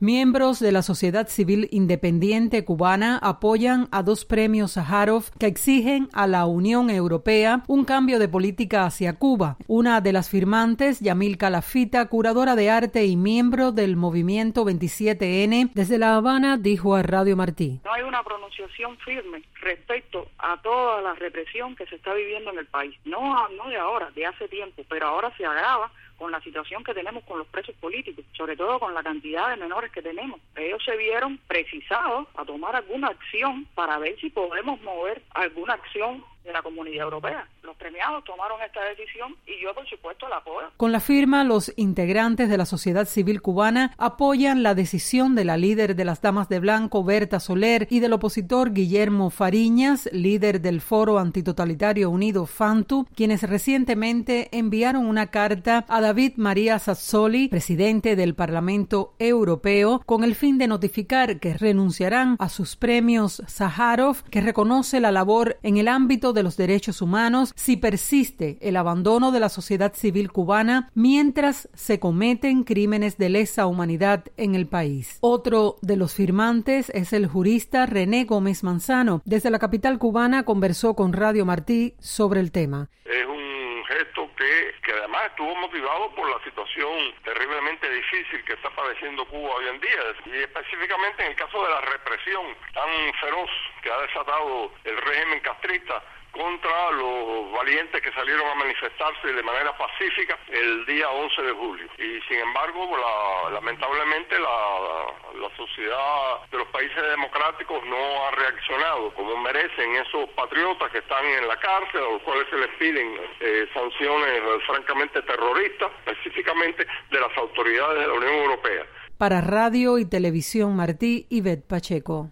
Miembros de la sociedad civil independiente cubana apoyan a 2 premios Sájarov que exigen a la Unión Europea un cambio de política hacia Cuba. Una de las firmantes, Yamilka Lafita, curadora de arte y miembro del movimiento 27N, desde La Habana, dijo a Radio Martí: No hay una pronunciación firme respecto a toda la represión que se está viviendo en el país. No de ahora, de hace tiempo, pero ahora se agrava con la situación que tenemos con los presos políticos, sobre todo con la cantidad de menores que tenemos. Ellos se vieron precisados a tomar alguna acción para ver si podemos mover alguna acción de la Comunidad Europea. Los premiados tomaron esta decisión y yo, por supuesto, la apoyo. Con la firma, los integrantes de la sociedad civil cubana apoyan la decisión de la líder de las Damas de Blanco, Berta Soler, y del opositor Guillermo Fariñas, líder del Foro Antitotalitario Unido FANTU, quienes recientemente enviaron una carta a David María Sassoli, presidente del Parlamento Europeo, con el fin de notificar que renunciarán a sus premios Sájarov, que reconoce la labor en el ámbito de los derechos humanos si persiste el abandono de la sociedad civil cubana mientras se cometen crímenes de lesa humanidad en el país. Otro de los firmantes es el jurista René Gómez Manzano. Desde la capital cubana conversó con Radio Martí sobre el tema. Es un gesto que además estuvo motivado por la situación terriblemente difícil que está padeciendo Cuba hoy en día, y específicamente en el caso de la represión tan feroz que ha desatado el régimen castrista contra los valientes que salieron a manifestarse de manera pacífica el día 11 de julio. Y sin embargo, lamentablemente la sociedad de los países democráticos no ha reaccionado como merecen esos patriotas que están en la cárcel, a los cuales se les piden sanciones francamente terroristas, específicamente de las autoridades de la Unión Europea. Para Radio y Televisión Martí, Ivette Pacheco.